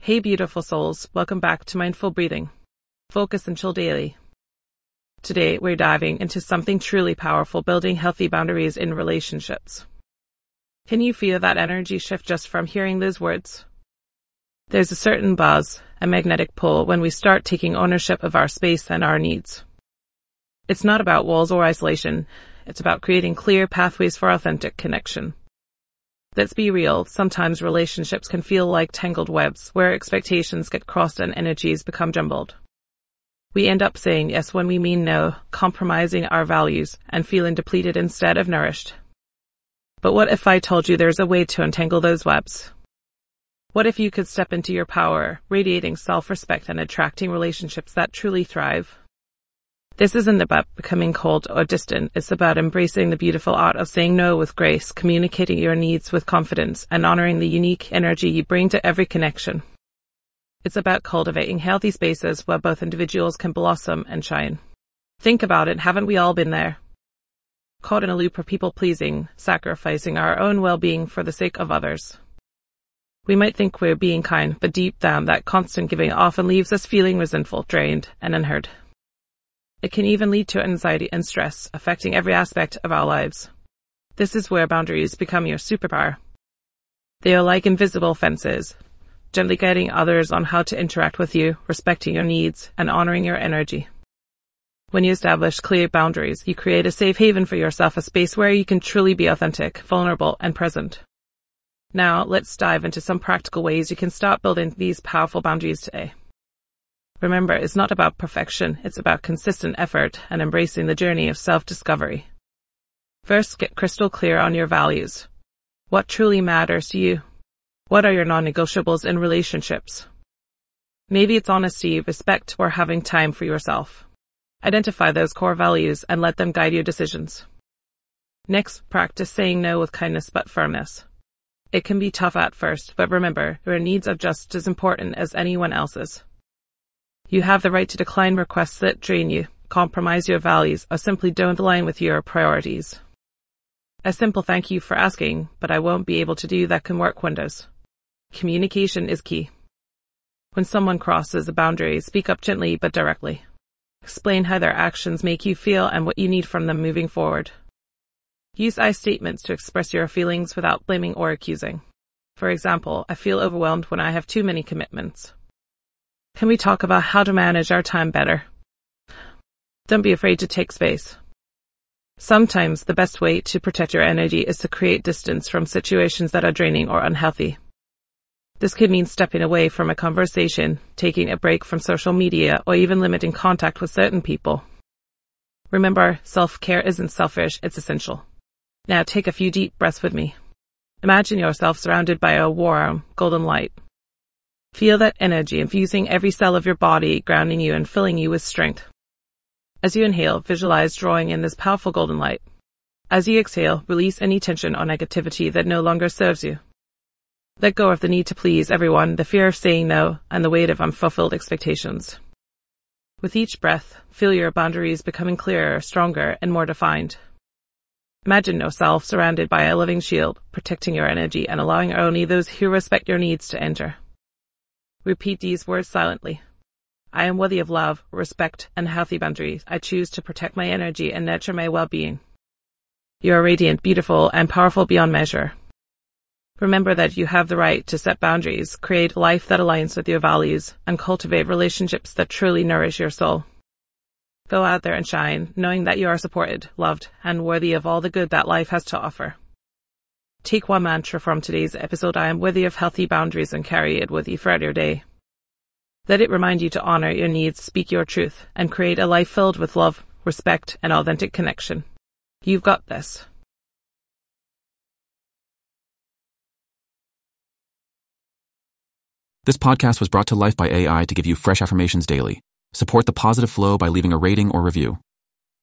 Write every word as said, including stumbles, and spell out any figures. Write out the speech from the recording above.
Hey beautiful souls, welcome back to Mindful Breathing. Focus and Chill Daily. Today we're diving into something truly powerful, building healthy boundaries in relationships. Can you feel that energy shift just from hearing those words? There's a certain buzz, a magnetic pull when we start taking ownership of our space and our needs. It's not about walls or isolation, it's about creating clear pathways for authentic connection. Let's be real, sometimes relationships can feel like tangled webs where expectations get crossed and energies become jumbled. We end up saying yes when we mean no, compromising our values, and feeling depleted instead of nourished. But what if I told you there's a way to untangle those webs? What if you could step into your power, radiating self-respect and attracting relationships that truly thrive? This isn't about becoming cold or distant, it's about embracing the beautiful art of saying no with grace, communicating your needs with confidence, and honoring the unique energy you bring to every connection. It's about cultivating healthy spaces where both individuals can blossom and shine. Think about it, haven't we all been there? Caught in a loop of people-pleasing, sacrificing our own well-being for the sake of others. We might think we're being kind, but deep down that constant giving often leaves us feeling resentful, drained, and unheard. It can even lead to anxiety and stress, affecting every aspect of our lives. This is where boundaries become your superpower. They are like invisible fences, gently guiding others on how to interact with you, respecting your needs, and honoring your energy. When you establish clear boundaries, you create a safe haven for yourself, a space where you can truly be authentic, vulnerable, and present. Now, let's dive into some practical ways you can start building these powerful boundaries today. Remember, it's not about perfection, it's about consistent effort and embracing the journey of self-discovery. First, get crystal clear on your values. What truly matters to you? What are your non-negotiables in relationships? Maybe it's honesty, respect, or having time for yourself. Identify those core values and let them guide your decisions. Next, practice saying no with kindness but firmness. It can be tough at first, but remember, your needs are just as important as anyone else's. You have the right to decline requests that drain you, compromise your values, or simply don't align with your priorities. A simple thank you for asking, but I won't be able to do that can work wonders. Communication is key. When someone crosses a boundary, speak up gently but directly. Explain how their actions make you feel and what you need from them moving forward. Use I statements to express your feelings without blaming or accusing. For example, I feel overwhelmed when I have too many commitments. Can we talk about how to manage our time better? Don't be afraid to take space. Sometimes the best way to protect your energy is to create distance from situations that are draining or unhealthy. This could mean stepping away from a conversation, taking a break from social media, or even limiting contact with certain people. Remember, self-care isn't selfish, it's essential. Now take a few deep breaths with me. Imagine yourself surrounded by a warm, golden light. Feel that energy infusing every cell of your body, grounding you and filling you with strength. As you inhale, visualize drawing in this powerful golden light. As you exhale, release any tension or negativity that no longer serves you. Let go of the need to please everyone, the fear of saying no, and the weight of unfulfilled expectations. With each breath, feel your boundaries becoming clearer, stronger, and more defined. Imagine yourself surrounded by a living shield, protecting your energy and allowing only those who respect your needs to enter. Repeat these words silently. I am worthy of love, respect, and healthy boundaries. I choose to protect my energy and nurture my well-being. You are radiant, beautiful, and powerful beyond measure. Remember that you have the right to set boundaries, create a life that aligns with your values, and cultivate relationships that truly nourish your soul. Go out there and shine, knowing that you are supported, loved, and worthy of all the good that life has to offer. Take one mantra from today's episode, I am worthy of healthy boundaries, and carry it with you throughout your day. Let it remind you to honor your needs, speak your truth, and create a life filled with love, respect, and authentic connection. You've got this. This podcast was brought to life by A I to give you fresh affirmations daily. Support the positive flow by leaving a rating or review.